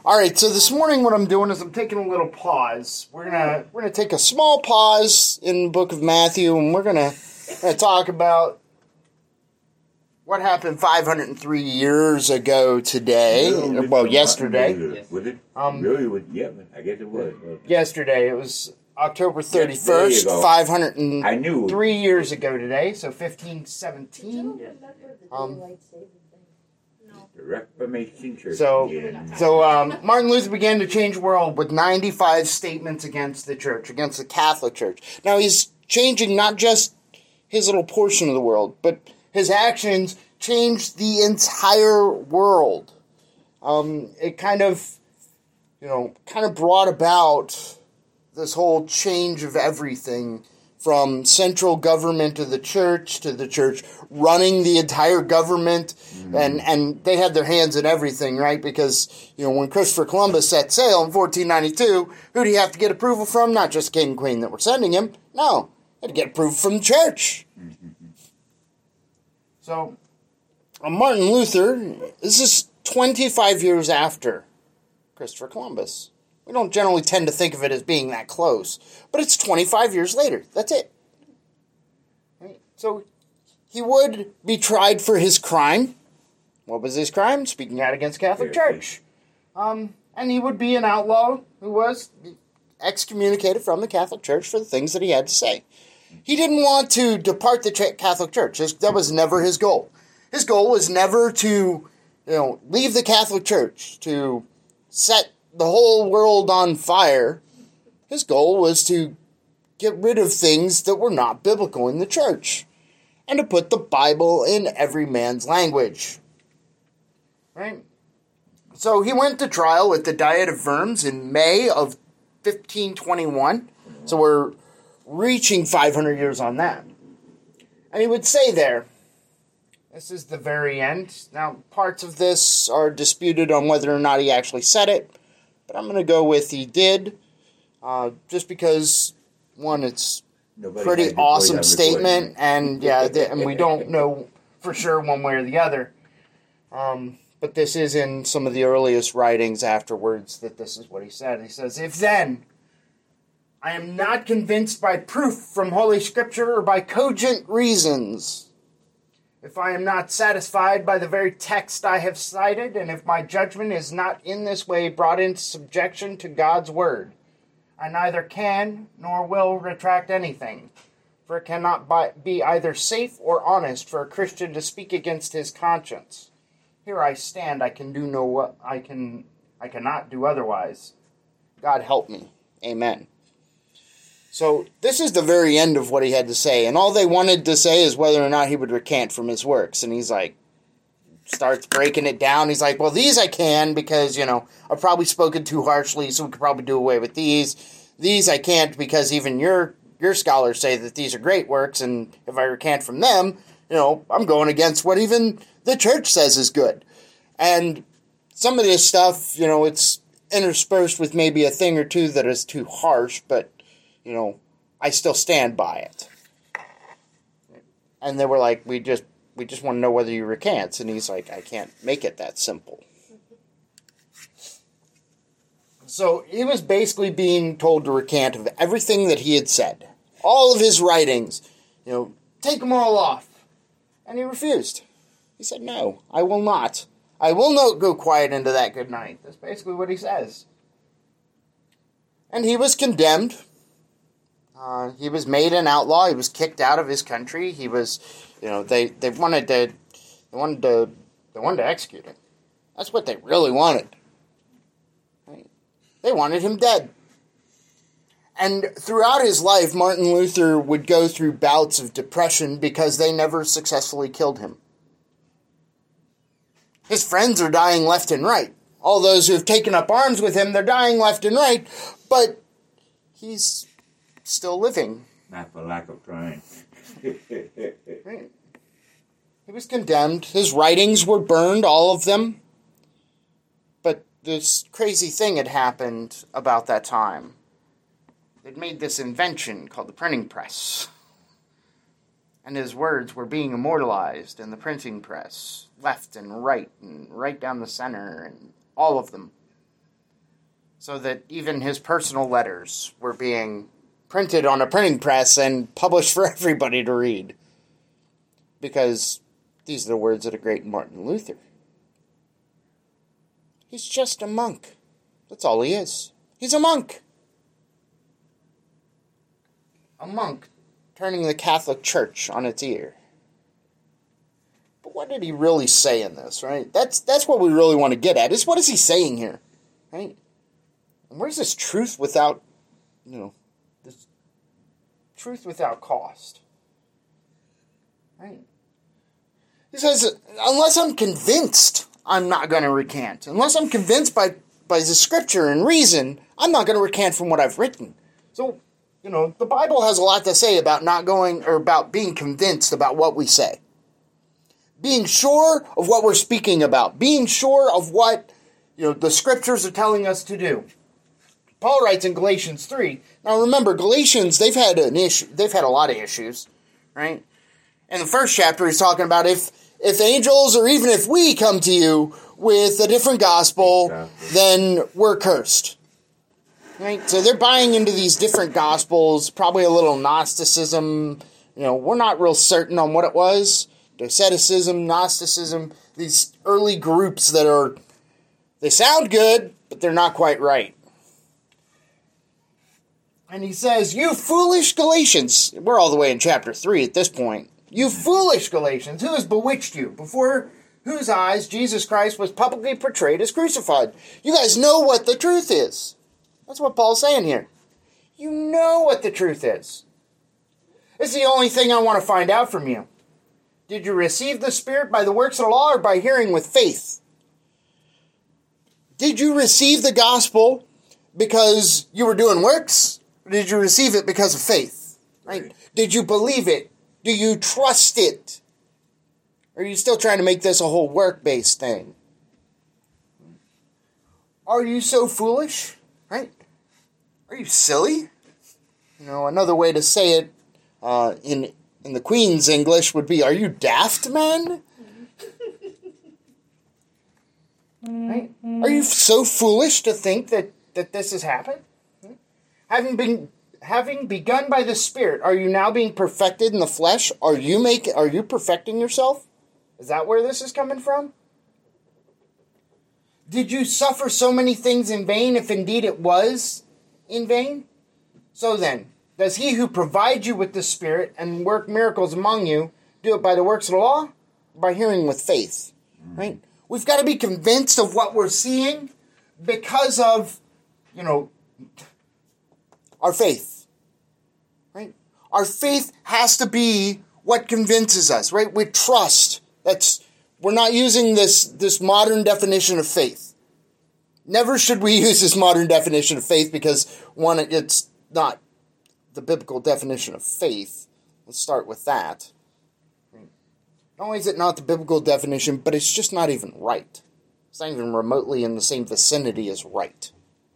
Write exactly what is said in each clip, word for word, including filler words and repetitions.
All right, so this morning what I'm doing is I'm taking a little pause. We're gonna we're gonna take a small pause in the book of Matthew, and we're gonna, gonna talk about what happened five hundred three years ago today. No, well, yesterday. Yes. Was it? Um, really? Was, yeah, I guess it was. Yesterday, it was October thirty-first, Yes, five hundred I knew. three years ago today, so fifteen seventeen. Um, The Reformation Church. So, yeah. so um, Martin Luther began to change the world with ninety-five statements against the church, against the Catholic Church. Now, he's changing not just his little portion of the world, but his actions changed the entire world. Um, it kind of, you know, kind of brought about this whole change of everything, from central government of the church to the church running the entire government, mm-hmm. and, and they had their hands in everything, right? Because, you know, when Christopher Columbus set sail in fourteen ninety-two, who did he have to get approval from? Not just king and queen that were sending him. No, he had to get approval from the church. Mm-hmm. So, uh, Martin Luther, this is twenty-five years after Christopher Columbus. We don't generally tend to think of it as being that close, but it's twenty-five years later. That's it. Right? So he would be tried for his crime. What was his crime? Speaking out against the Catholic Church. Um, and he would be an outlaw who was excommunicated from the Catholic Church for the things that he had to say. He didn't want to depart the Catholic Church. That was never his goal. His goal was never to, you know, leave the Catholic Church, to set the whole world on fire. His goal was to get rid of things that were not biblical in the church, and to put the Bible in every man's language. Right? So he went to trial at the Diet of Worms in May of fifteen twenty-one. So we're reaching five hundred years on that. And he would say there, this is the very end. Now, parts of this are disputed on whether or not he actually said it, but I'm going to go with he did, uh, just because, one, it's a pretty awesome statement, and yeah, the, and we don't know for sure one way or the other. Um, but this is in some of the earliest writings afterwards that this is what he said. He says, "If then I am not convinced by proof from Holy Scripture or by cogent reasons, if I am not satisfied by the very text I have cited, and if my judgment is not in this way brought into subjection to God's word, I neither can nor will retract anything, for it cannot be either safe or honest for a Christian to speak against his conscience. Here I stand, I can do no what I can I cannot do otherwise. God help me. Amen." So this is the very end of what he had to say, and all they wanted to say is whether or not he would recant from his works. And he's like, starts breaking it down. He's like, well, these I can because, you know, I've probably spoken too harshly, so we could probably do away with these. These I can't because even your your scholars say that these are great works, and if I recant from them, you know, I'm going against what even the church says is good. And some of this stuff, you know, it's interspersed with maybe a thing or two that is too harsh, but you know, I still stand by it. And they were like, we just we just want to know whether you recant. And he's like, I can't make it that simple. So he was basically being told to recant of everything that he had said. All of his writings. You know, take them all off. And he refused. He said, no, I will not. I will not go quiet into that good night. That's basically what he says. And he was condemned. Uh, he was made an outlaw. He was kicked out of his country. He was, you know, they, they wanted to, they wanted to, they wanted to execute him. That's what they really wanted. Right? They wanted him dead. And throughout his life, Martin Luther would go through bouts of depression because they never successfully killed him. His friends are dying left and right. All those who have taken up arms with him, they're dying left and right, but he's still living. Not for lack of trying. Right. He was condemned. His writings were burned, all of them. But this crazy thing had happened about that time. They'd made this invention called the printing press. And his words were being immortalized in the printing press, left and right, and right down the center, and all of them. so that even his personal letters were being printed on a printing press and published for everybody to read. Because these are the words of the great Martin Luther. He's just a monk. That's all he is. He's a monk. A monk turning the Catholic Church on its ear. But what did he really say in this, right? That's that's what we really want to get at, is what is he saying here, right? And where's this truth without, you know, this truth without cost, right? He says, unless I'm convinced, I'm not going to recant. Unless I'm convinced by, by the scripture and reason, I'm not going to recant from what I've written. So, you know, the Bible has a lot to say about not going, or about being convinced about what we say. Being sure of what we're speaking about. Being sure of what, you know, the scriptures are telling us to do. Paul writes in Galatians three. Now remember, Galatians, they've had an issue. They've had a lot of issues, right? In the first chapter, he's talking about if if angels, or even if we come to you with a different gospel, exactly, then we're cursed. Right? So they're buying into these different gospels, probably a little Gnosticism. You know, we're not real certain on what it was. Doceticism, Gnosticism, these early groups that are, they sound good, but they're not quite right. And he says, you foolish Galatians, we're all the way in chapter three at this point. You foolish Galatians, who has bewitched you, before whose eyes Jesus Christ was publicly portrayed as crucified? You guys know what the truth is. That's what Paul's saying here. You know what the truth is. It's the only thing I want to find out from you. Did you receive the Spirit by the works of the law or by hearing with faith? Did you receive the gospel because you were doing works? Or did you receive it because of faith? Right? Did you believe it? Do you trust it? Or are you still trying to make this a whole work-based thing? Are you so foolish? Right? Are you silly? You know, another way to say it uh, in in the Queen's English would be, are you daft, man? Right? Are you so foolish to think that, that this has happened? Having been having begun by the Spirit, are you now being perfected in the flesh? Are you make are you perfecting yourself? Is that where this is coming from? Did you suffer so many things in vain, if indeed it was in vain? So then, does he who provides you with the Spirit and work miracles among you do it by the works of the law? Or by hearing with faith? Right? We've got to be convinced of what we're seeing because of, you know, our faith. Right? Our faith has to be what convinces us, right? We trust. That's we're not using this, this modern definition of faith. Never should we use this modern definition of faith because, one, it's not the biblical definition of faith. Let's start with that. Not only is it not the biblical definition, but it's just not even right. It's not even remotely in the same vicinity as right.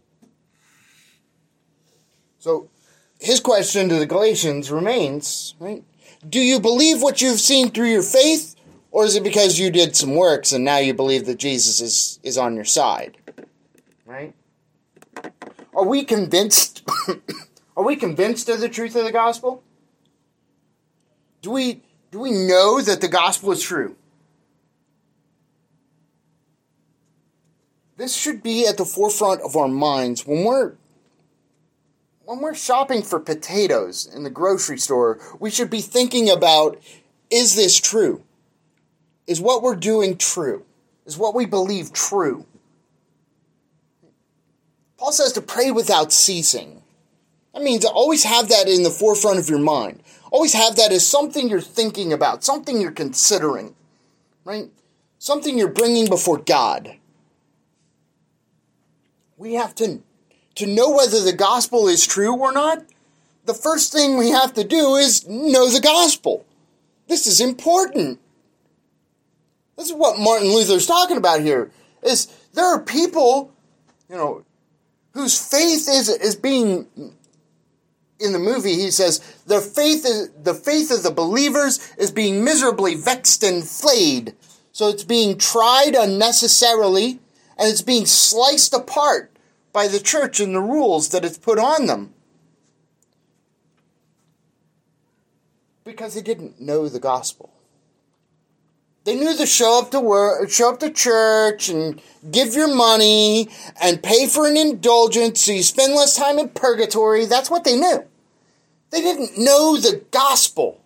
So, his question to the Galatians remains, right? Do you believe what you've seen through your faith, or is it because you did some works and now you believe that Jesus is, is on your side? Right? Are we convinced... Are we convinced of the truth of the gospel? Do we do we know that the gospel is true? This should be at the forefront of our minds when we're when we're shopping for potatoes in the grocery store. We should be thinking about, is this true? Is what we're doing true? Is what we believe true? Paul says to pray without ceasing. That means always have that in the forefront of your mind. Always have that as something you're thinking about, something you're considering, right? Something you're bringing before God. We have to, to know whether the gospel is true or not. The first thing we have to do is know the gospel. This is important. This is what Martin Luther's talking about here. Is there are people, you know, whose faith is is being... In the movie, he says, the faith is, the faith of the believers is being miserably vexed and flayed. So it's being tried unnecessarily, and it's being sliced apart by the church and the rules that it's put on them. Because they didn't know the gospel. They knew to show up to work, show up to church and give your money and pay for an indulgence so you spend less time in purgatory. That's what they knew. They didn't know the gospel.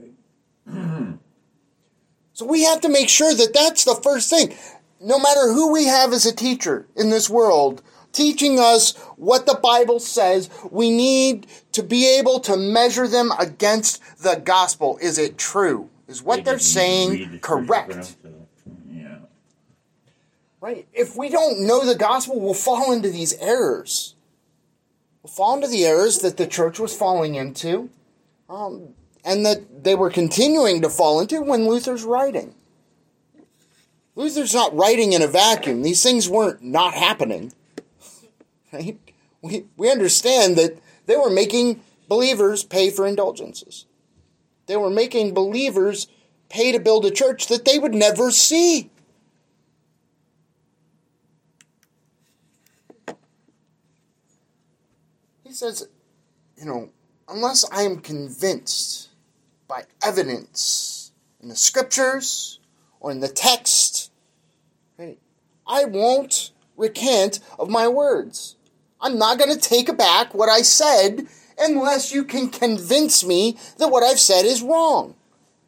So we have to make sure that that's the first thing. No matter who we have as a teacher in this world, teaching us what the Bible says, we need to be able to measure them against the gospel. Is it true? Is what they they're saying the correct? Yeah. Right? If we don't know the gospel, we'll fall into these errors. We'll fall into the errors that the church was falling into, um, and that they were continuing to fall into when Luther's writing. Luther's not writing in a vacuum. These things weren't not happening. Right? We, we understand that they were making believers pay for indulgences. They were making believers pay to build a church that they would never see. He says, you know, unless I am convinced by evidence in the scriptures or in the text, right, I won't recant of my words. I'm not going to take back what I said unless you can convince me that what I've said is wrong.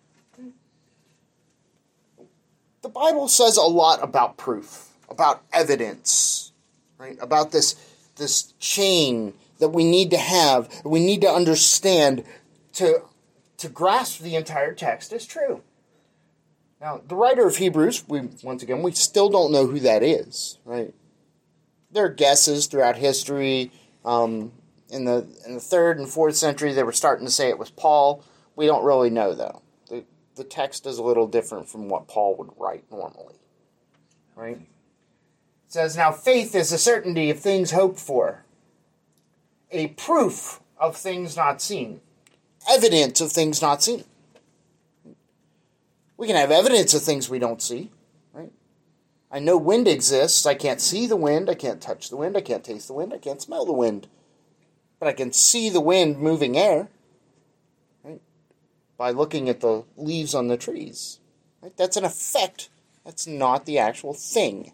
The Bible says a lot about proof, about evidence, right? About this, this chain that we need to have, we need to understand to, to grasp the entire text as true. Now, the writer of Hebrews, we once again, we still don't know who that is, right? There are guesses throughout history. Um, in the in the third and fourth century, they were starting to say it was Paul. We don't really know, though. The, the text is a little different from what Paul would write normally, right? It says, now faith is a certainty of things hoped for, a proof of things not seen, evidence of things not seen. We can have evidence of things we don't see, right? I know wind exists. I can't see the wind. I can't touch the wind. I can't taste the wind. I can't smell the wind. But I can see the wind moving air, right? By looking at the leaves on the trees. Right? That's an effect. That's not the actual thing.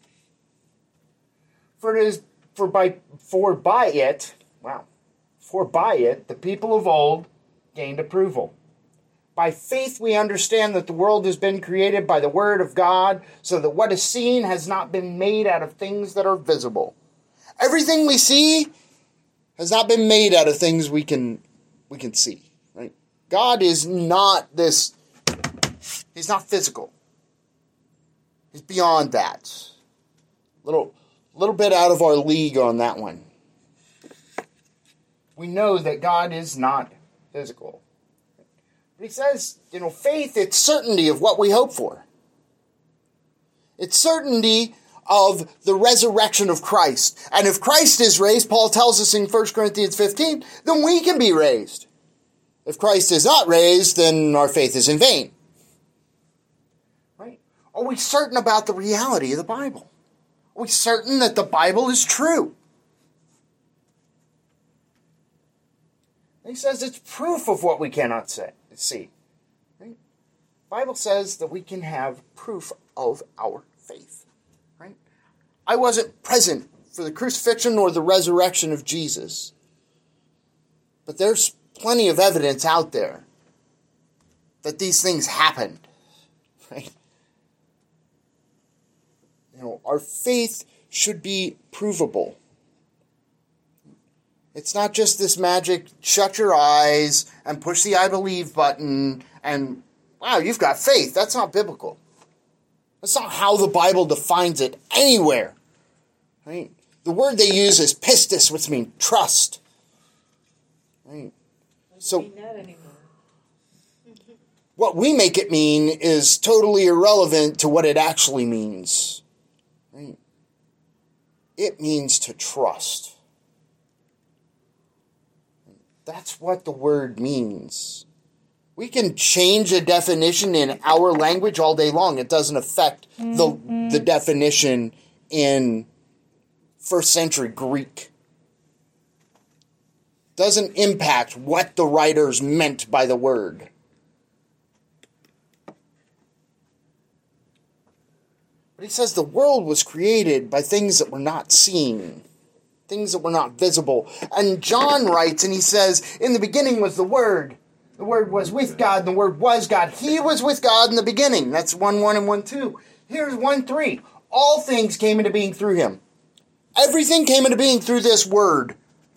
For it is for by for by it, wow. For by it the people of old gained approval. By faith we understand that the world has been created by the word of God, so that what is seen has not been made out of things that are visible. Everything we see has not been made out of things we can we can see. Right? God is not this, he's not physical. He's beyond that. Little little bit out of our league on that one. We know that God is not physical. He says, you know, faith, it's certainty of what we hope for. It's certainty of the resurrection of Christ. And if Christ is raised, Paul tells us in First Corinthians fifteen, then we can be raised. If Christ is not raised, then our faith is in vain. Right? Are we certain about the reality of the Bible? Are we certain that the Bible is true? He says it's proof of what we cannot say. See, right? The Bible says that we can have proof of our faith, right? I wasn't present for the crucifixion or the resurrection of Jesus, but there's plenty of evidence out there that these things happened, right? You know, our faith should be provable. It's not just this magic, shut your eyes and push the I believe button and, wow, you've got faith. That's not biblical. That's not how the Bible defines it anywhere. Right? The word they use is pistis, which means trust. Right? So, what we make it mean is totally irrelevant to what it actually means. Right? It means to trust. That's what the word means. We can change a definition in our language all day long. It doesn't affect the, the definition in first century Greek. Doesn't impact what the writers meant by the word. But he says the world was created by things that were not seen, things that were not visible. And John writes, and he says, in the beginning was the Word. The Word was with God, and the Word was God. He was with God in the beginning. That's one one and one two. Here's one three. All things came into being through him. Everything came into being through this Word.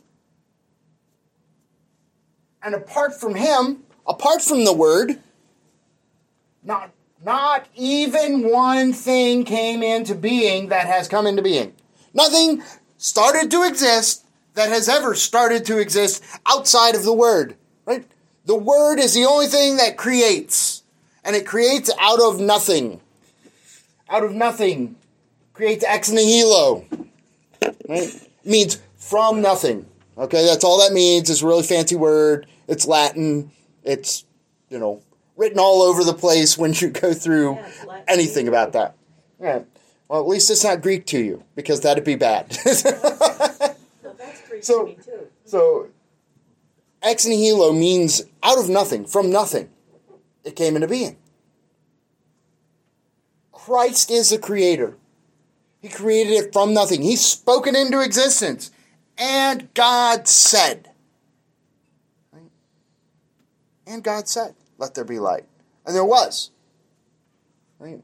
And apart from him, apart from the Word, not, not even one thing came into being that has come into being. Nothing started to exist that has ever started to exist outside of the Word. Right? The Word is the only thing that creates. And it creates out of nothing. Out of nothing. Creates ex nihilo. Right? It means from nothing. Okay, that's all that means. It's a really fancy word. It's Latin. It's, you know, written all over the place when you go through yeah, anything about that. Yeah. Well, at least it's not Greek to you, because that'd be bad. No, that's Greek so, to me too. So, ex nihilo means out of nothing, from nothing. It came into being. Christ is the creator. He created it from nothing. He spoke it into existence. And God said. Right? And God said, let there be light. And there was. Right?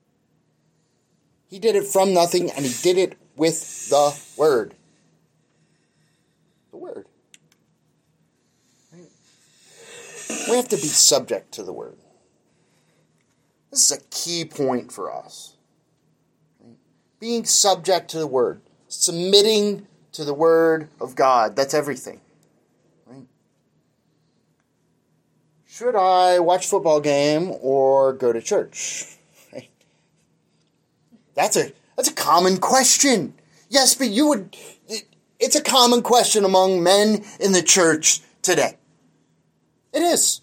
He did it from nothing, and he did it with the Word. The Word. Right? We have to be subject to the Word. This is a key point for us. Right? Being subject to the Word. Submitting to the Word of God. That's everything. Right? Should I watch a football game or go to church? Right? That's a that's a common question. Yes, but you would... It, it's a common question among men in the church today. It is.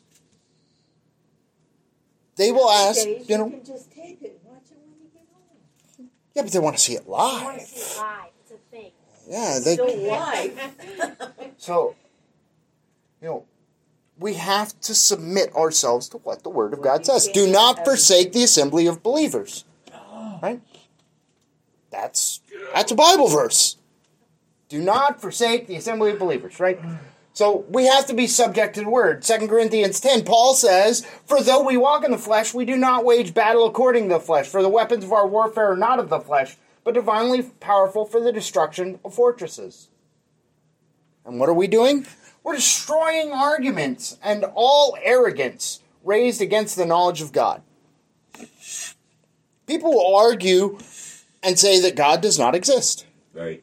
They will ask, Days, you know... You can just tape it and watch it when you get home. Yeah, but they want to see it live. I want to see it live. It's a thing. Yeah, they... Still live. So, you know, we have to submit ourselves to what the Word of God says. Do not forsake the assembly of believers. Right? That's, that's a Bible verse. Do not forsake the assembly of believers, right? So, we have to be subject to the Word. Second Corinthians ten, Paul says, for though we walk in the flesh, we do not wage battle according to the flesh. For the weapons of our warfare are not of the flesh, but divinely powerful for the destruction of fortresses. And what are we doing? We're destroying arguments and all arrogance raised against the knowledge of God. People will argue and say that God does not exist. Right.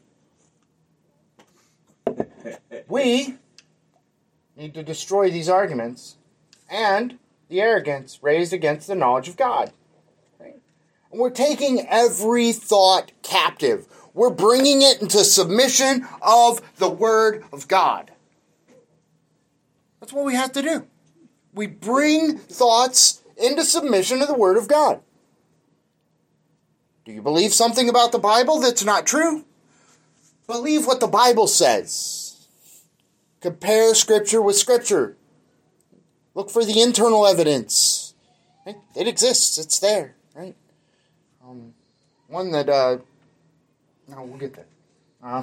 We need to destroy these arguments and the arrogance raised against the knowledge of God. Right? And we're taking every thought captive. We're bringing it into submission of the Word of God. That's what we have to do. We bring thoughts into submission to the Word of God. Do you believe something about the Bible that's not true? Believe what the Bible says. Compare Scripture with Scripture. Look for the internal evidence. Right? It exists. It's there. Right? Um, one that... Uh, no, we'll get there. Uh,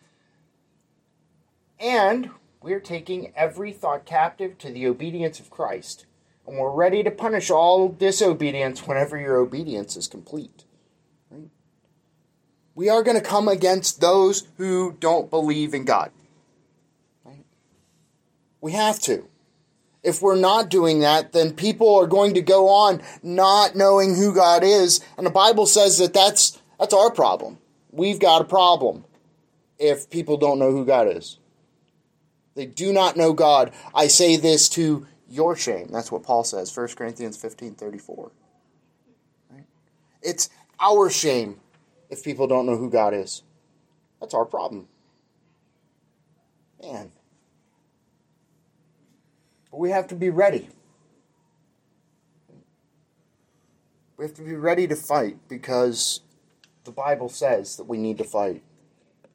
and we're taking every thought captive to the obedience of Christ. And we're ready to punish all disobedience whenever your obedience is complete. Right? We are going to come against those who don't believe in God. Right? We have to. If we're not doing that, then people are going to go on not knowing who God is. And the Bible says that that's, that's our problem. We've got a problem if people don't know who God is. They do not know God. I say this to your shame. That's what Paul says, First Corinthians fifteen thirty-four. Right? It's our shame if people don't know who God is. That's our problem. Man. But we have to be ready. We have to be ready to fight because the Bible says that we need to fight.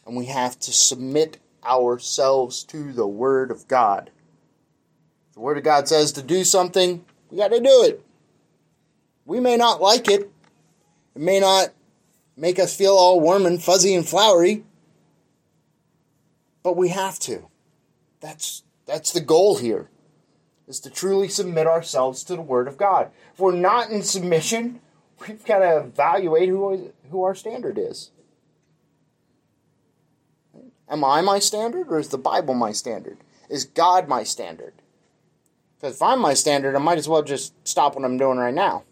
And we have to submit ourselves to the Word of God. If the Word of God says to do something, we got to do it. We may not like it. It may not make us feel all warm and fuzzy and flowery. But we have to. That's, that's the goal here, is to truly submit ourselves to the Word of God. If we're not in submission, we've got to evaluate who, who our standard is. Am I my standard, or is the Bible my standard? Is God my standard? Because if I'm my standard, I might as well just stop what I'm doing right now.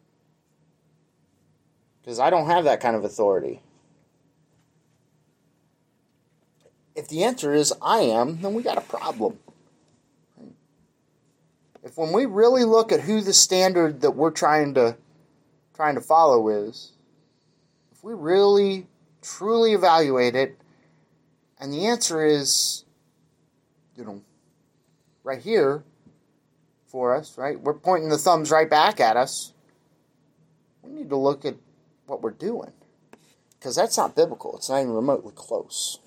Because I don't have that kind of authority. If the answer is I am, then we got a problem. If when we really look at who the standard that we're trying to trying to follow is, if we really truly evaluate it, and the answer is, you know, right here for us, right? We're pointing the thumbs right back at us. We need to look at what we're doing. Because that's not biblical. It's not even remotely close.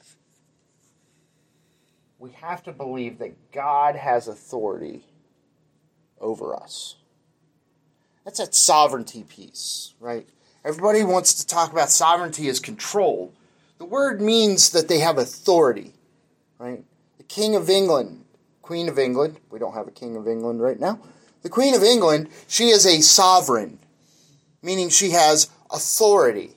We have to believe that God has authority over us. That's that sovereignty piece, right? Everybody wants to talk about sovereignty as control. The word means that they have authority, right? The King of England, Queen of England, we don't have a King of England right now. The Queen of England, she is a sovereign, meaning she has authority.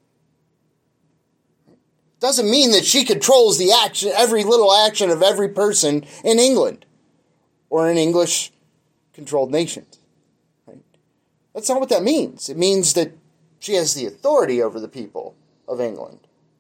Doesn't mean that she controls the action, every little action of every person in England or in English-controlled nations. Right? That's not what that means. It means that she has the authority over the people of England.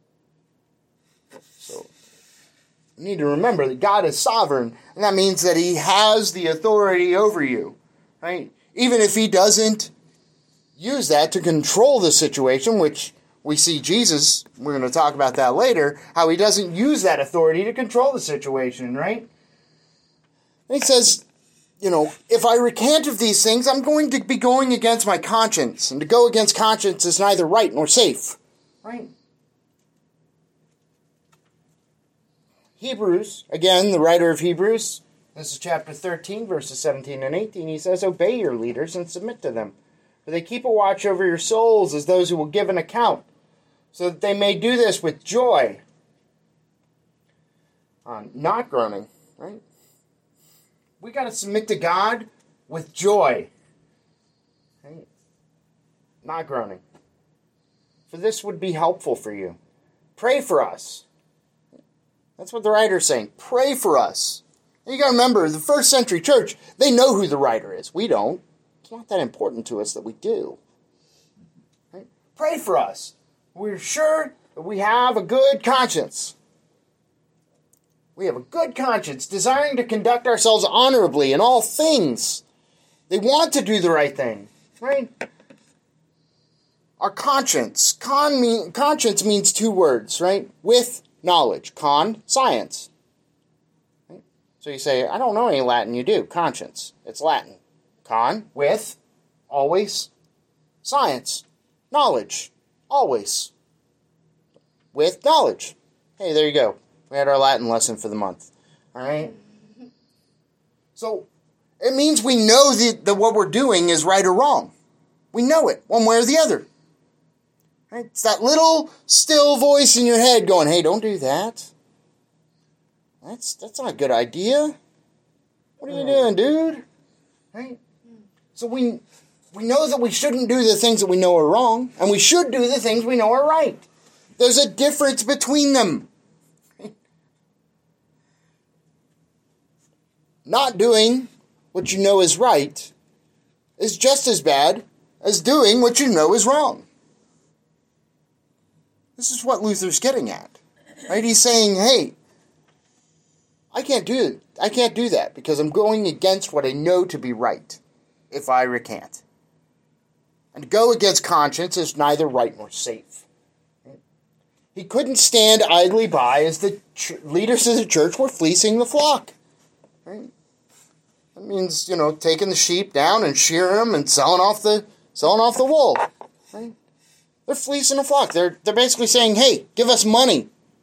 So, you need to remember that God is sovereign, and that means that He has the authority over you, right? Even if He doesn't use that to control the situation, which we see Jesus, we're going to talk about that later, how He doesn't use that authority to control the situation, right? And He says, you know, if I recant of these things, I'm going to be going against my conscience, and to go against conscience is neither right nor safe, right? Hebrews, again, the writer of Hebrews, this is chapter thirteen, verses seventeen and eighteen. He says, obey your leaders and submit to them, for they keep a watch over your souls as those who will give an account, so that they may do this with joy, uh, not groaning, right? We got to submit to God with joy, right? Not groaning. For this would be helpful for you. Pray for us. That's what the writer's saying. Pray for us. And you got to remember, the first century church, they know who the writer is. We don't. It's not that important to us that we do. Right? Pray for us. We're sure that we have a good conscience. We have a good conscience, desiring to conduct ourselves honorably in all things. They want to do the right thing. Right? Our conscience. Con mean, conscience means two words, right? With knowledge. Con, science. Right? So you say, I don't know any Latin. You do. Conscience. It's Latin. Con, with, always, science. Knowledge. Always. With knowledge. Hey, there you go. We had our Latin lesson for the month. All right? So, it means we know that, that what we're doing is right or wrong. We know it, one way or the other. Right? It's that little still voice in your head going, hey, don't do that. That's that's not a good idea. What are you doing, dude? Right? So we we know that we shouldn't do the things that we know are wrong, and we should do the things we know are right. There's a difference between them. Not doing what you know is right is just as bad as doing what you know is wrong. This is what Luther's getting at. Right? He's saying, hey, I can't do it. I can't do that because I'm going against what I know to be right if I recant. And to go against conscience is neither right nor safe. He couldn't stand idly by as the ch- leaders of the church were fleecing the flock. Right? That means, you know, taking the sheep down and shearing them and selling off the selling off the wool. Right? They're fleecing the flock. They're they're basically saying, hey, give us money.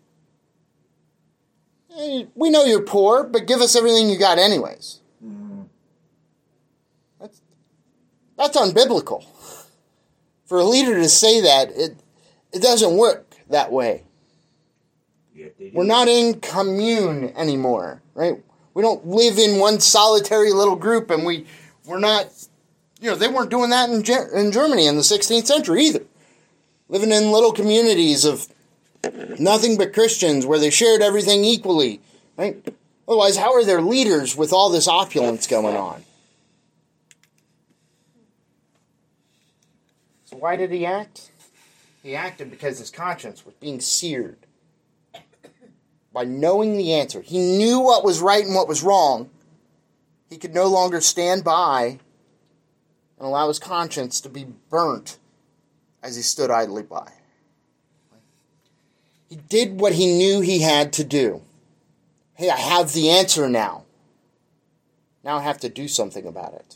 eh, we know you're poor, but give us everything you got anyways. Mm. That's, that's unbiblical. For a leader to say that, it it doesn't work that way. Yes, they do. We're not in commune anymore, right? We don't live in one solitary little group, and we, we're not, you know, they weren't doing that in, Ge- in Germany in the sixteenth century either. Living in little communities of nothing but Christians where they shared everything equally, right? Otherwise, how are there leaders with all this opulence going on? So why did he act? He acted because his conscience was being seared. By knowing the answer. He knew what was right and what was wrong. He could no longer stand by and allow his conscience to be burnt as he stood idly by. He did what he knew he had to do. Hey, I have the answer now. Now I have to do something about it.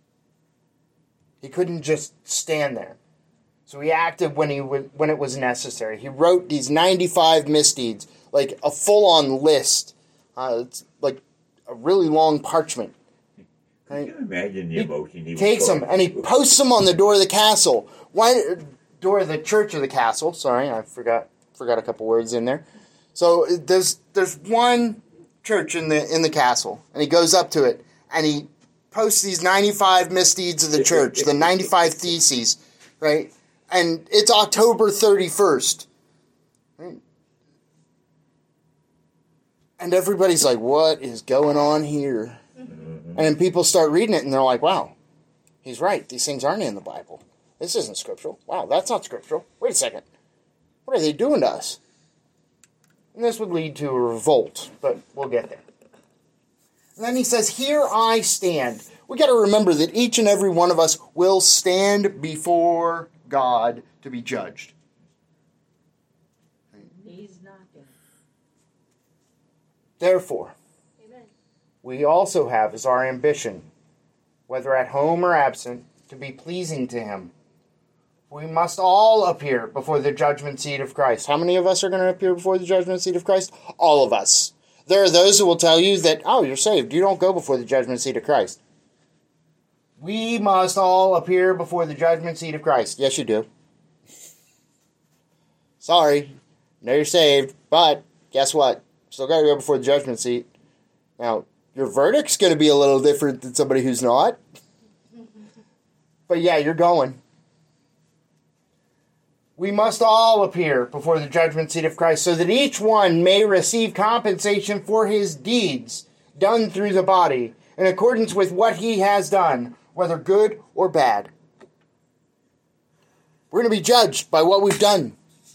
He couldn't just stand there. So he acted when he w- when it was necessary. He wrote these ninety-five misdeeds, like a full-on list. Uh, it's like a really long parchment. Can you imagine the emotion he, He takes them and he posts them on the door of the castle. Why? Door of the church of the castle. Sorry, I forgot forgot a couple words in there. So there's there's one church in the in the castle, and he goes up to it and he posts these ninety-five misdeeds of the church, the ninety-five theses, right? And it's October thirty-first. Right? And everybody's like, what is going on here? Mm-hmm. And then people start reading it and they're like, wow, he's right. These things aren't in the Bible. This isn't scriptural. Wow, that's not scriptural. Wait a second. What are they doing to us? And this would lead to a revolt, but we'll get there. And then he says, here I stand. We got to remember that each and every one of us will stand before God to be judged. He's knocking. Therefore, Amen. we also have as our ambition, whether at home or absent, to be pleasing to him. We must all appear before the judgment seat of Christ. How many of us are going to appear before the judgment seat of Christ? All of us. There are those who will tell you that, oh, you're saved. You don't go before the judgment seat of Christ. We must all appear before the judgment seat of Christ. Yes, you do. Sorry. Know you're saved, but guess what? Still got to go before the judgment seat. Now, your verdict's going to be a little different than somebody who's not. But yeah, you're going. We must all appear before the judgment seat of Christ so that each one may receive compensation for his deeds done through the body in accordance with what he has done, whether good or bad. We're going to be judged by what we've done.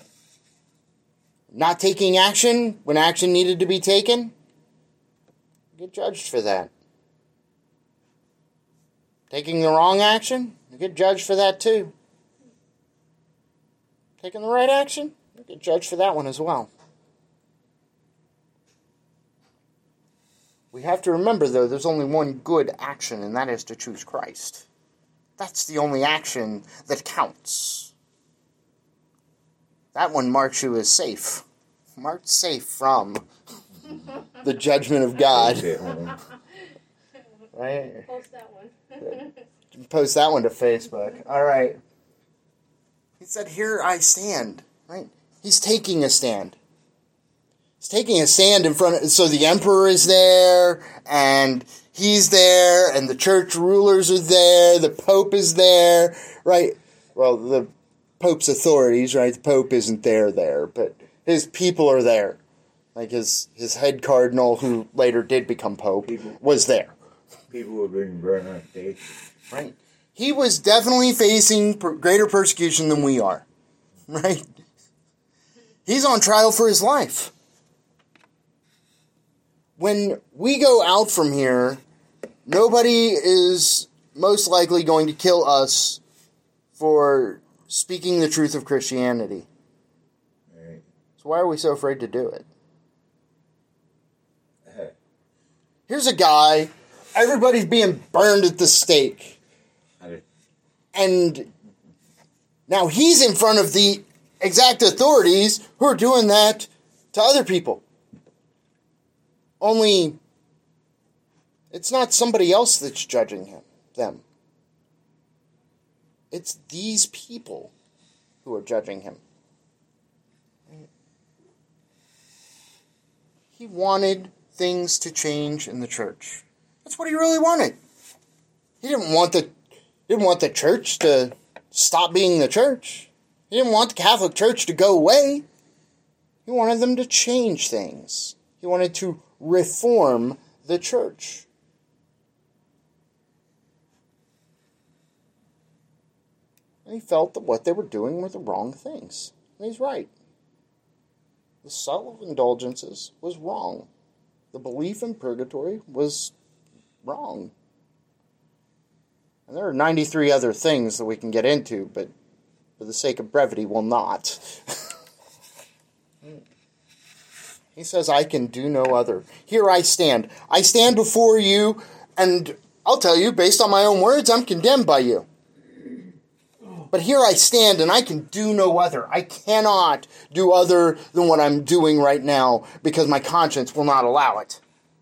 Not taking action when action needed to be taken, get judged for that. Taking the wrong action, you get judged for that too. Taking the right action, you get judged for that one as well. We have to remember, though, there's only one good action, and that is to choose Christ. That's the only action that counts. That one marks you as safe. Marked safe from the judgment of God. Right? Post that one. Post that one to Facebook. All right. He said, here I stand. Right? He's taking a stand. He's taking a stand in front of, so the emperor is there, and he's there, and the church rulers are there, the pope is there, right? Well, the pope's authorities, right? The pope isn't there there, but his people are there. Like his, his head cardinal, who later did become pope, People. was there. People were being burned on stage. Right? He was definitely facing per- greater persecution than we are. Right? He's on trial for his life. When we go out from here, nobody is most likely going to kill us for speaking the truth of Christianity. Right. So why are we so afraid to do it? Uh-huh. Here's a guy, everybody's being burned at the stake. And now he's in front of the exact authorities who are doing that to other people. Only, it's not somebody else that's judging him, them. It's these people who are judging him. He wanted things to change in the church. That's what he really wanted. He didn't want the didn't want the church to stop being the church. He didn't want the Catholic Church to go away. He wanted them to change things. He wanted to reform the church. And he felt that what they were doing were the wrong things. And he's right. The subtle of indulgences was wrong. The belief in purgatory was wrong. And there are ninety-three other things that we can get into, but for the sake of brevity, we'll not. He says, I can do no other. Here I stand. I stand before you, and I'll tell you, based on my own words, I'm condemned by you. But here I stand, and I can do no other. I cannot do other than what I'm doing right now, because my conscience will not allow it.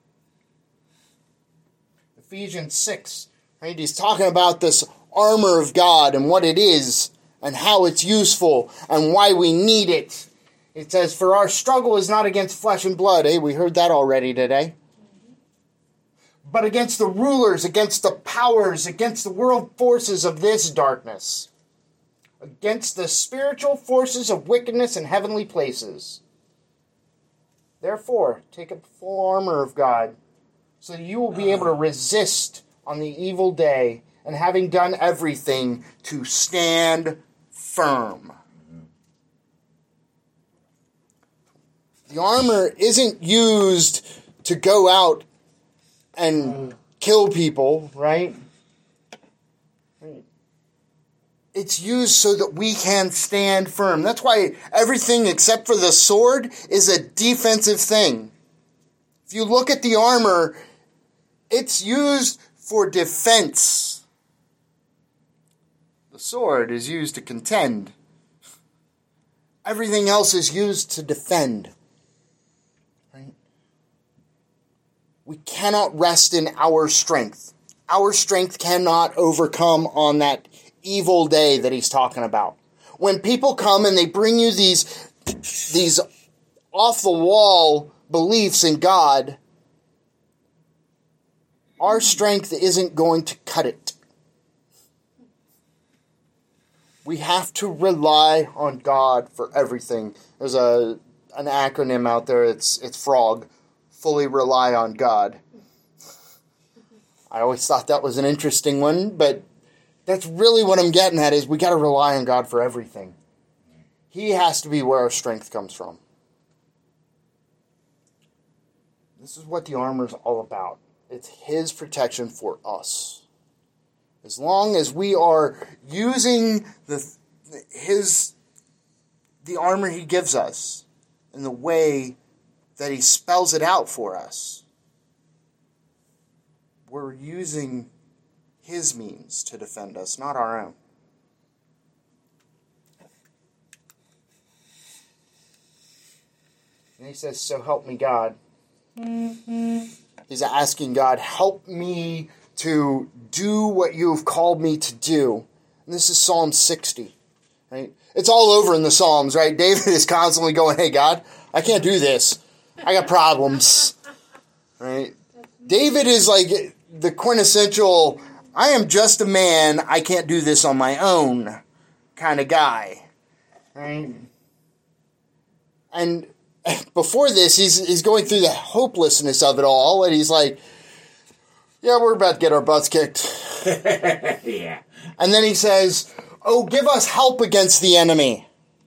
Ephesians six, right? He's talking about this armor of God and what it is, and how it's useful, and why we need it. It says, for our struggle is not against flesh and blood. Hey, we heard that already today. But against the rulers, against the powers, against the world forces of this darkness. Against the spiritual forces of wickedness in heavenly places. Therefore, take up the full armor of God, so that you will be able to resist on the evil day, and having done everything, to stand firm. The armor isn't used to go out and kill people, right? It's used so that we can stand firm. That's why everything except for the sword is a defensive thing. If you look at the armor, it's used for defense. The sword is used to contend. Everything else is used to defend. Right? We cannot rest in our strength. Our strength cannot overcome on that evil day that he's talking about. When people come and they bring you these, these off-the-wall beliefs in God, our strength isn't going to cut it. We have to rely on God for everything. There's a an acronym out there, it's it's FROG, fully rely on God. I always thought that was an interesting one, but that's really what I'm getting at, is we got to rely on God for everything. He has to be where our strength comes from. This is what the armor is all about. It's His protection for us. As long as we are using the His the armor He gives us in the way that He spells it out for us, we're using His means to defend us, not our own. And he says, so help me God. Mm-hmm. He's asking God, help me to do what you have called me to do. And this is Psalm sixty. Right? It's all over in the Psalms, right? David is constantly going, hey God, I can't do this. I got problems. Right? David is like the quintessential, I am just a man, I can't do this on my own kind of guy. Right? And before this, he's he's going through the hopelessness of it all, and he's like, yeah, we're about to get our butts kicked. Yeah. And then he says, oh, give us help against the enemy.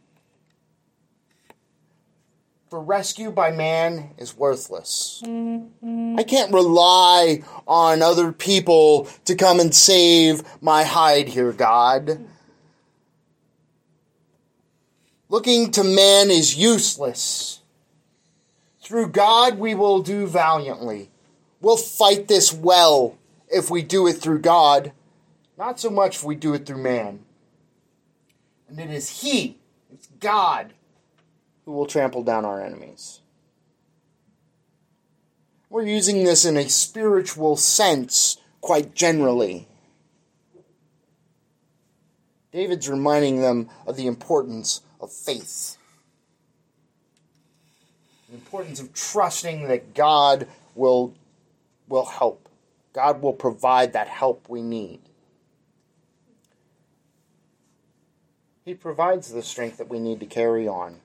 For rescue by man is worthless. Mm-hmm. I can't rely on other people to come and save my hide here, God. Looking to man is useless. Through God we will do valiantly. We'll fight this well if we do it through God. Not so much if we do it through man. And it is He, it's God, who will trample down our enemies. We're using this in a spiritual sense, quite generally. David's reminding them of the importance of faith. The importance of trusting that God will, will help. God will provide that help we need. He provides the strength that we need to carry on,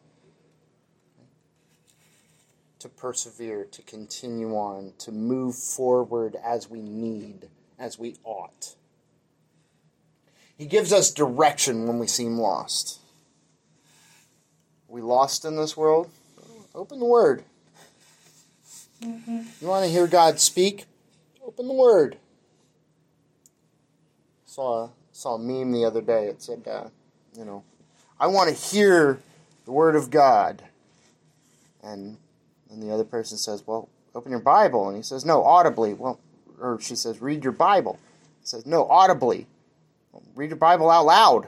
to persevere, to continue on, to move forward as we need, as we ought. He gives us direction when we seem lost. Are we lost in this world? Open the Word. Mm-hmm. You want to hear God speak? Open the Word. Saw saw a meme the other day. It said, uh, you know, I want to hear the Word of God. And and the other person says, well, open your Bible. And he says, no, audibly. Well, or she says, read your Bible. He says, no, audibly. Well, read your Bible out loud.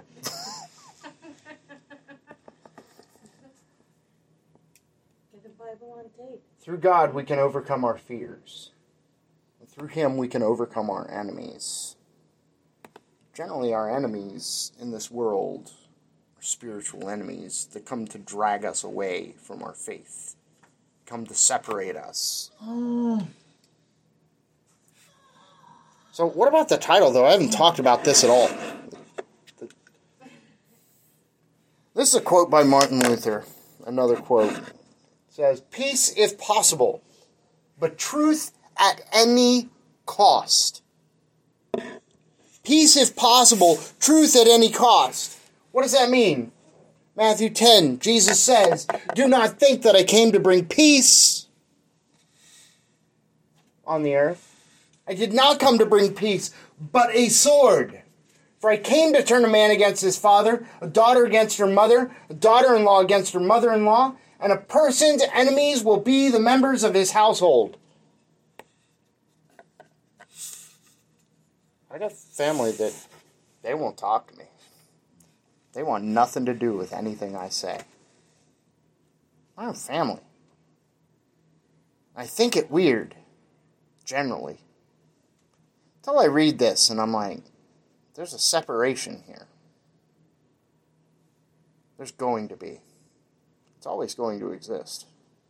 Get the Bible on tape. Through God, we can overcome our fears. And through Him, we can overcome our enemies. Generally, our enemies in this world are spiritual enemies that come to drag us away from our faith, come to separate us. Oh. So, what about the title, though? I haven't talked about this at all. This is a quote by Martin Luther. Another quote. It says, peace if possible, but truth at any cost. Peace if possible, truth at any cost. What does that mean? Matthew ten, Jesus says, do not think that I came to bring peace on the earth. I did not come to bring peace, but a sword. For I came to turn a man against his father, a daughter against her mother, a daughter-in-law against her mother-in-law, and a person's enemies will be the members of his household. I got family that they won't talk to me. They want nothing to do with anything I say. I have family. I think it weird, generally. Until I read this and I'm like, there's a separation here. There's going to be. It's always going to exist.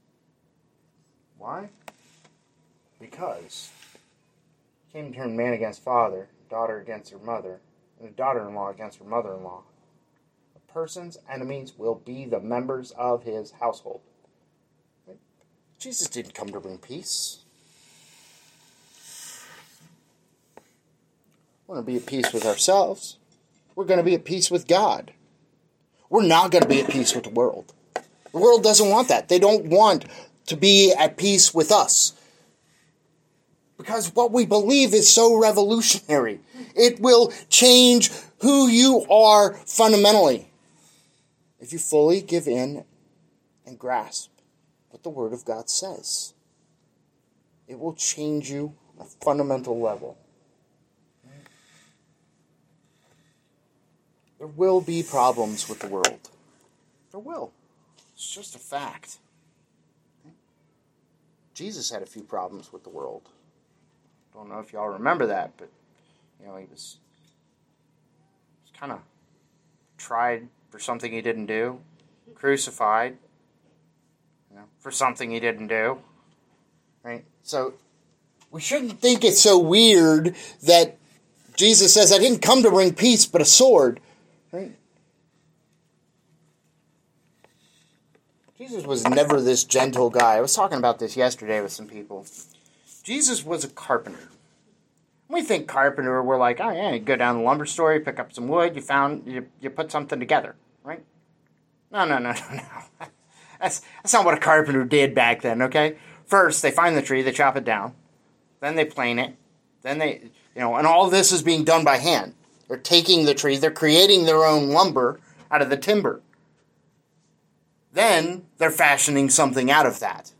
Why? Because he came to turn man against father, daughter against her mother, and a daughter-in-law against her mother-in-law. A person's enemies will be the members of his household. Jesus didn't come to bring peace. We're going to be at peace with ourselves. We're going to be at peace with God. We're not going to be at peace with the world. The world doesn't want that. They don't want to be at peace with us. Because what we believe is so revolutionary. It will change who you are fundamentally. If you fully give in and grasp what the Word of God says. It will change you on a fundamental level. There will be problems with the world. There will. It's just a fact. Jesus had a few problems with the world. Don't know if y'all remember that, but you know, he was, was kind of tried for something he didn't do, crucified, you know, for something he didn't do. Right? So we shouldn't think it's so weird that Jesus says, I didn't come to bring peace, but a sword. Right? Jesus was never this gentle guy. I was talking about this yesterday with some people. Jesus was a carpenter. When we think carpenter, we're like, oh yeah, you go down to the lumber store, you pick up some wood, you found, you, you put something together, right? No, no, no, no, no. That's, that's not what a carpenter did back then, okay? First, they find the tree, they chop it down. Then they plane it. Then they, you know, and all this is being done by hand. They're taking the tree, they're creating their own lumber out of the timber. Then they're fashioning something out of that.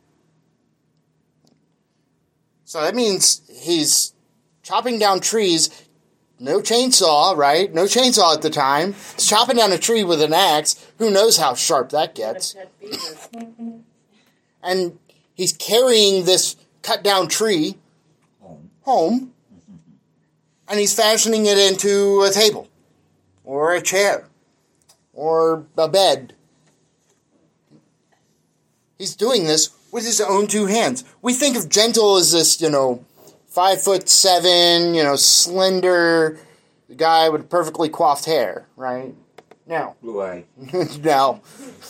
So that means he's chopping down trees, no chainsaw, right? No chainsaw at the time. He's chopping down a tree with an axe. Who knows how sharp that gets. And he's carrying this cut down tree Home. home, and he's fashioning it into a table, or a chair, or a bed. He's doing this with his own two hands. We think of gentle as this, you know, five foot seven, you know, slender guy with perfectly coiffed hair, right? No. Blue eye. No.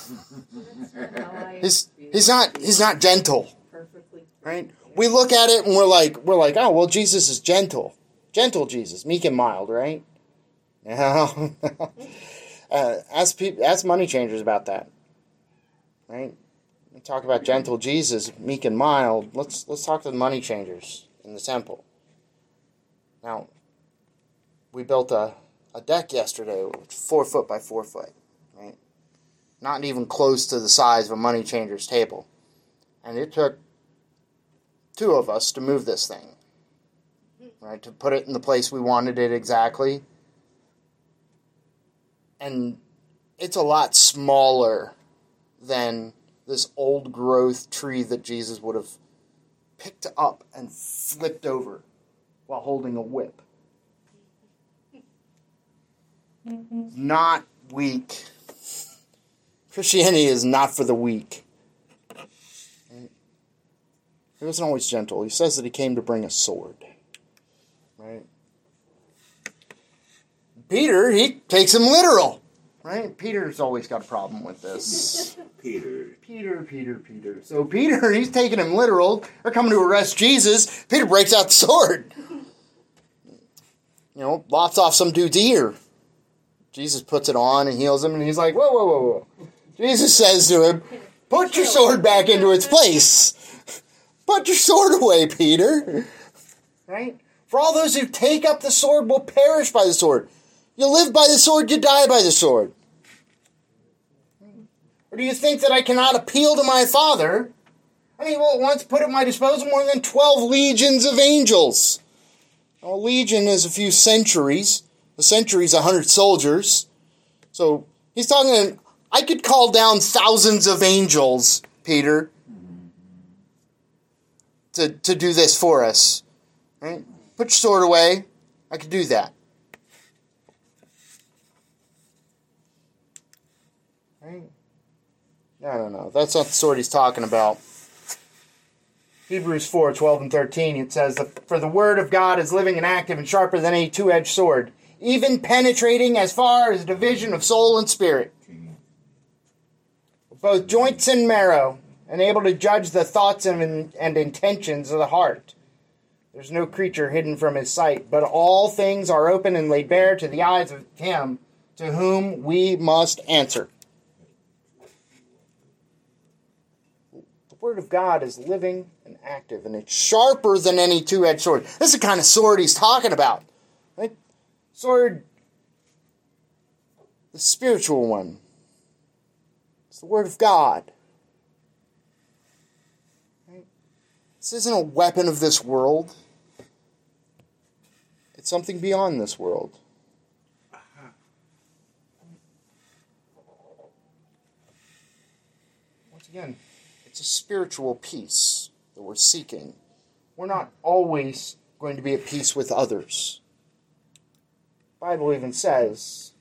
He's he's not he's not gentle. Perfectly. Right? We look at it and we're like we're like, oh well, Jesus is gentle. Gentle Jesus, meek and mild, right? No. uh, ask people ask money changers about that. Right? We talk about gentle Jesus, meek and mild. Let's let's talk to the money changers in the temple. Now, we built a, a deck yesterday, four foot by four foot, right? Not even close to the size of a money changer's table. And it took two of us to move this thing, right? To put it in the place we wanted it exactly. And it's a lot smaller than this old growth tree that Jesus would have picked up and flipped over while holding a whip. Not weak. Christianity is not for the weak. He wasn't always gentle. He says that he came to bring a sword. Right? Peter, he takes him literal. Right? Peter's always got a problem with this. Peter. Peter, Peter, Peter. So Peter, he's taking him literal. They're coming to arrest Jesus. Peter breaks out the sword. You know, lops off some dude's ear. Jesus puts it on and heals him, and he's like, whoa, whoa, whoa, whoa. Jesus says to him, put your sword back into its place. Put your sword away, Peter. Right? For all those who take up the sword will perish by the sword. You live by the sword, you die by the sword. Or do you think that I cannot appeal to my Father? And he will at once put at my disposal more than twelve legions of angels. Now, a legion is a few centuries. A century is a hundred soldiers. So he's talking, I could call down thousands of angels, Peter, to, to do this for us. Right? Put your sword away. I could do that. Right? I don't know. That's not the sword he's talking about. Hebrews four, twelve and thirteen, it says, for the word of God is living and active and sharper than any two-edged sword, even penetrating as far as division of soul and spirit, both joints and marrow, and able to judge the thoughts and, and intentions of the heart. There's no creature hidden from his sight, but all things are open and laid bare to the eyes of him to whom we must answer. The word of God is living and active, and it's sharper than any two-edged sword. This is the kind of sword he's talking about. Right? Sword, the spiritual one. It's the word of God. Right? This isn't a weapon of this world. It's something beyond this world. Once again, it's a spiritual peace that we're seeking. We're not always going to be at peace with others. The Bible even says,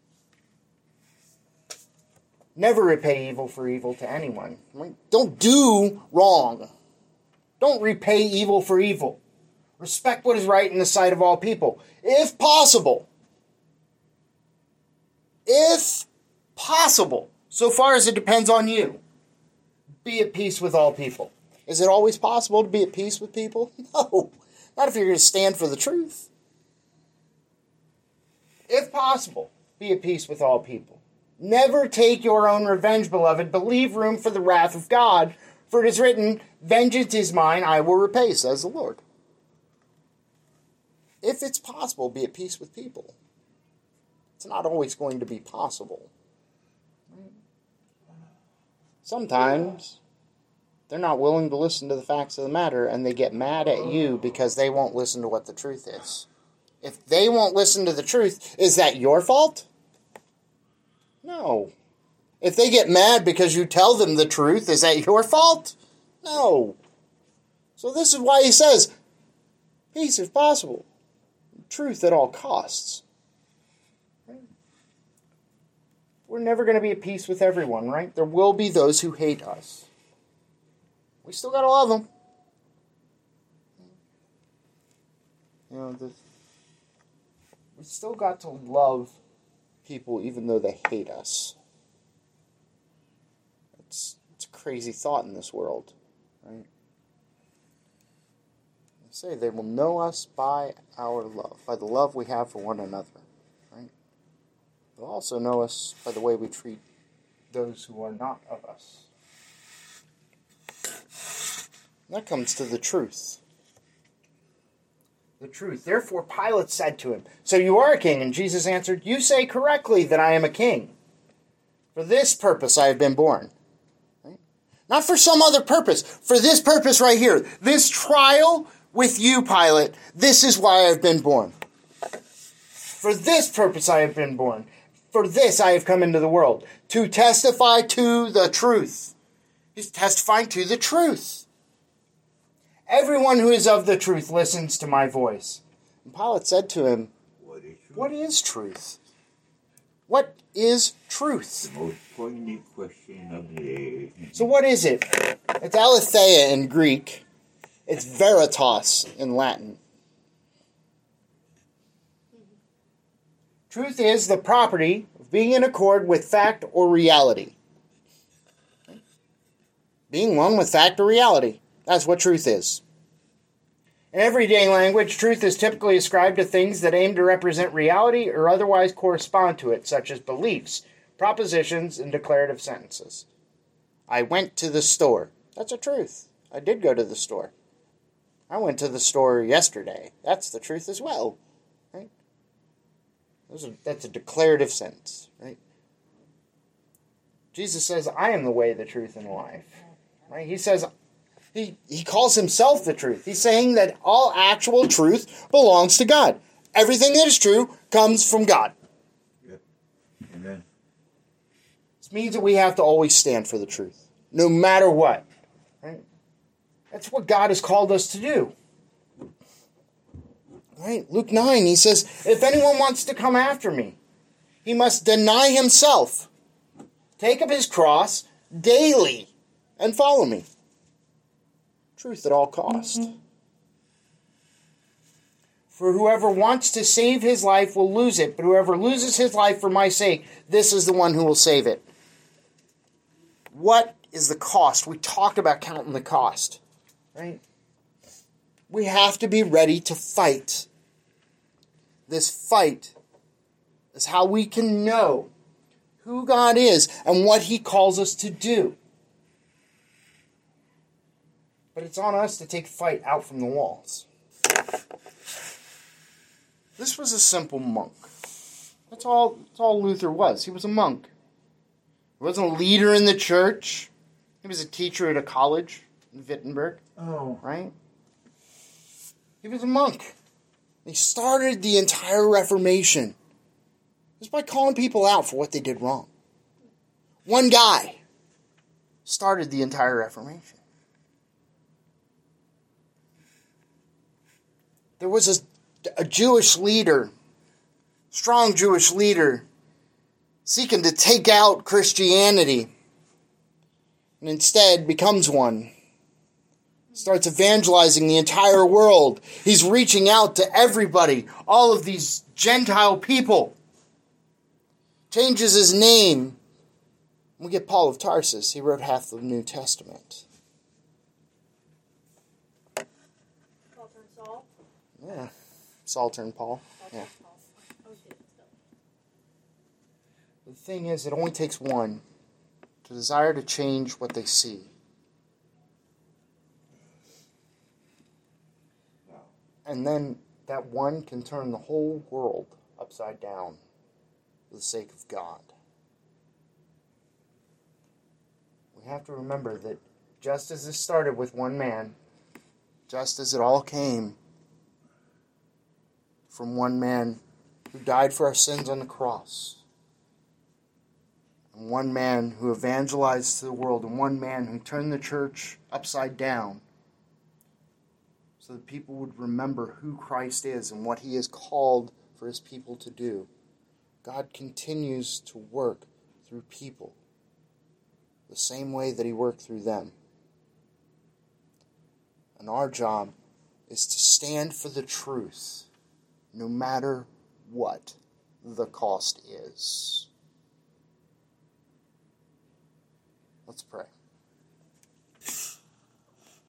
never repay evil for evil to anyone. Don't do wrong. Don't repay evil for evil. Respect what is right in the sight of all people, if possible. If possible, so far as it depends on you. Be at peace with all people. Is it always possible to be at peace with people? No. Not if you're going to stand for the truth. If possible, be at peace with all people. Never take your own revenge, beloved, but leave room for the wrath of God. For it is written, vengeance is mine, I will repay, says the Lord. If it's possible, be at peace with people. It's not always going to be possible. Sometimes they're not willing to listen to the facts of the matter, and they get mad at you because they won't listen to what the truth is. If they won't listen to the truth, is that your fault? No. If they get mad because you tell them the truth, is that your fault? No. So this is why he says, peace if possible. Truth at all costs. We're never going to be at peace with everyone, right? There will be those who hate us. We still got to love them. You know, the, we still got to love people even though they hate us. It's, it's a crazy thought in this world, right? They say they will know us by our love, by the love we have for one another, right? They'll also know us by the way we treat those who are not of us. And that comes to the truth. The truth. Therefore Pilate said to him, so you are a king? And Jesus answered, you say correctly that I am a king. For this purpose I have been born. Right? Not for some other purpose. For this purpose right here. This trial with you, Pilate. This is why I have been born. For this purpose I have been born. For this I have come into the world. To testify to the truth. He's testifying to the truth. Everyone who is of the truth listens to my voice. And Pilate said to him, What is truth? What is truth? What is truth? The most poignant question of the day. So what is it? It's aletheia in Greek. It's veritas in Latin. Truth is the property of being in accord with fact or reality. Being one with fact or reality. That's what truth is. In everyday language, truth is typically ascribed to things that aim to represent reality or otherwise correspond to it, such as beliefs, propositions, and declarative sentences. I went to the store. That's a truth. I did go to the store. I went to the store yesterday. That's the truth as well. Right? Those are, that's a declarative sentence. Right? Jesus says, I am the way, the truth, and the life. Right? He says, he, he calls himself the truth. He's saying that all actual truth belongs to God. Everything that is true comes from God. Yep. Amen. This means that we have to always stand for the truth, no matter what. Right? That's what God has called us to do. Right? Luke nine, he says, if anyone wants to come after me, he must deny himself, take up his cross daily, and follow me. Truth at all cost. Mm-hmm. For whoever wants to save his life will lose it, but whoever loses his life for my sake, this is the one who will save it. What is the cost? We talked about counting the cost, right? We have to be ready to fight. This fight is how we can know who God is and what he calls us to do. But it's on us to take fight out from the walls. This was a simple monk. That's all, that's all Luther was. He was a monk. He wasn't a leader in the church. He was a teacher at a college in Wittenberg. Oh. Right? He was a monk. He started the entire Reformation just by calling people out for what they did wrong. One guy started the entire Reformation. There was a, a Jewish leader, strong Jewish leader, seeking to take out Christianity, and instead becomes one. Starts evangelizing the entire world. He's reaching out to everybody, all of these Gentile people. Changes his name. We get Paul of Tarsus. He wrote half the New Testament. Paul turned Saul. Yeah. Saul turned Paul. Paul Yeah. turned Paul. I was getting mixed up. The thing is, it only takes one to desire to change what they see. And then that one can turn the whole world upside down for the sake of God. We have to remember that just as this started with one man, just as it all came from one man who died for our sins on the cross, and one man who evangelized to the world, and one man who turned the church upside down, so that people would remember who Christ is and what he has called for his people to do. God continues to work through people the same way that he worked through them. And our job is to stand for the truth, no matter what the cost is. Let's pray.